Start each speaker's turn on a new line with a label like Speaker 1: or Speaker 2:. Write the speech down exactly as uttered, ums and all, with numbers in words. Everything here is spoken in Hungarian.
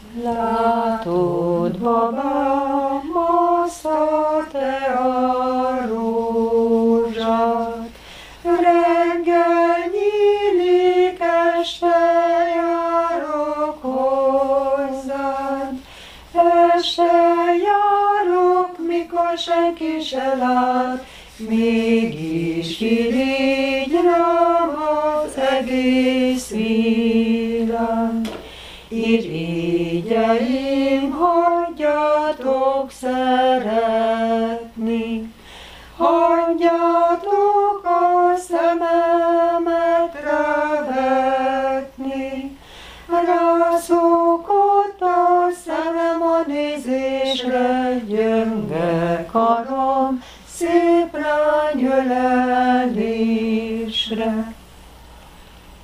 Speaker 1: Látod, babám, azt a te a rózsát, reggel nyílik, este járok hozzád, este járok, mikor senki se lát, mégis irigy rám az egész világ. Irigyeim, hagyjatok szeretni, hagyjatok a szememet rávetni, rászól